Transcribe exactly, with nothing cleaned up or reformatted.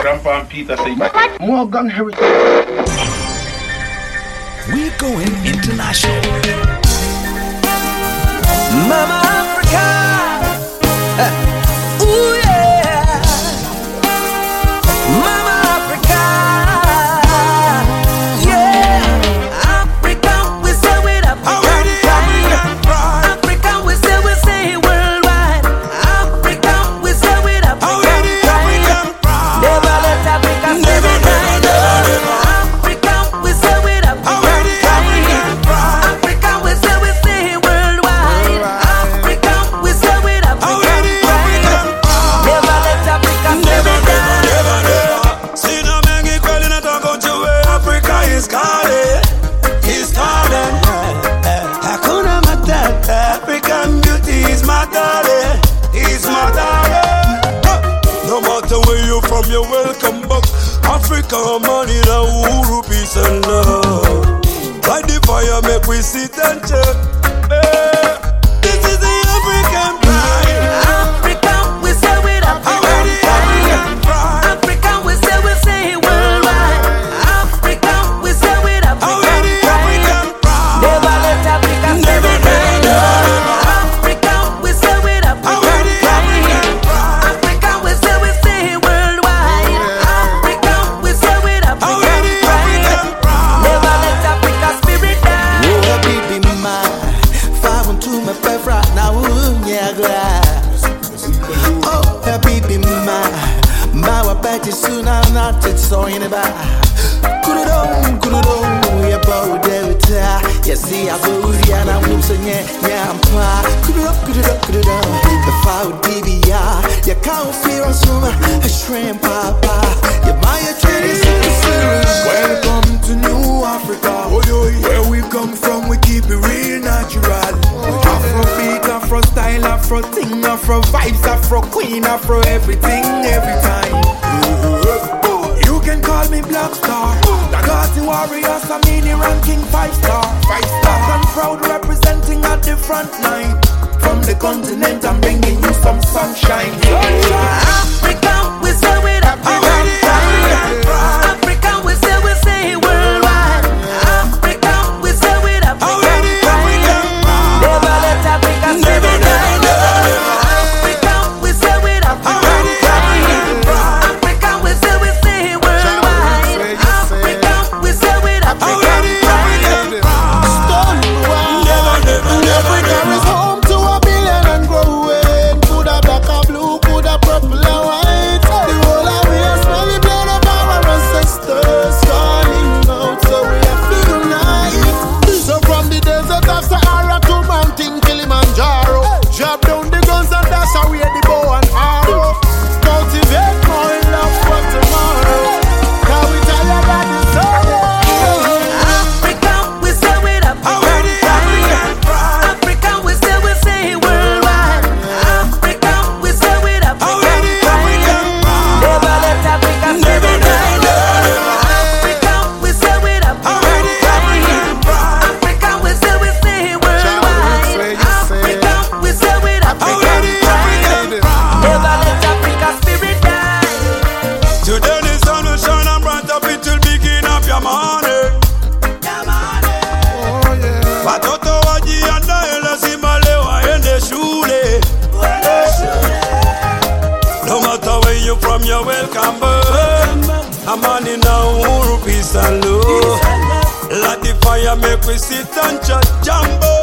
Grandpa and Peter say, more gang heritage. We're going international. Mama Africa. Uh, ooh yeah. Mama Africa. Yeah. Africa, we say with African pride. Africa, we say, we say worldwide. Africa, we say with African pride. Never let Africa stay behind. Africa, we say with African pride. Africa, we say, we say worldwide. Africa, we say with African pride. Never let Africa stay behind. See no man get calling a talk out your way. Africa is calling, is calling. Hakuna Matata. African beauty is my darling, is my darling. No matter where you're from, you're welcome back. Africa money, now Uhuru, peace and love. By the fire, make we sit and check. Eh, This is the African pride. Africa, we say with African pride. Africa, we say, we say worldwide. Africa, we say with African pride. Never let Africa stay behind. Africa, we say with African pride. Africa, we say, we say worldwide. Africa, we say with African pride. Never let Africa spirit die. Oh, baby, my five and two, my favorite now, yeah, glass. Oh, baby, my my wapati soon, I'm not it's so in the bar. Could it on, could it on, we about there with her. You see, I go, yeah, I'm losing, yeah, yeah, I'm far. Could it up, could it up, could it up. The five D B R, you can't fear us, a shrimp, papa. You buy a trading series. Welcome to New Africa, where we come from, we keep it real natural. Afro beat, Afro style, Afro thing, Afro vibes, Afro queen, Afro everything, every time. You can call me Black Star, Dagati Warriors, I'm in ranking five star. Five star and proud, representing at the front line. From the continent, I'm bringing you some sunshine. Africa, we say with African pride. Africa, we say, we say worldwide. Africa, we say with African pride. Never let Africa stay behind. Africa, we say with African pride. Africa, we say, we say worldwide. Africa, we say with African pride. Never, never, never, never is home to a billion and growing. Coulda black or blue, coulda purple and white. The whole of we are smelly blood of our ancestors calling out, so we have to unite. So from the desert of Sahara to Mountain Kilimanjaro, drop down the guns and dash away the bow and arrow. Cultivate more love for tomorrow. Cause we tired of the sorrow. Africa, we say with African pride. Africa, we say, we say worldwide. Africa, we say with African pride. Never let Africa stay behind. Africa, we say with African pride. Africa, we say, we say worldwide. Africa, we say with African pride. Never let Africa spirit die. Today the sun will shine and bright up, it will begin up your morning. Watoto wajiandae lazima leo waende shule. No matter where you from, you're welcome back. Amani na Uhuru, peace and love. Light the fire, make we sit and chat, jambo.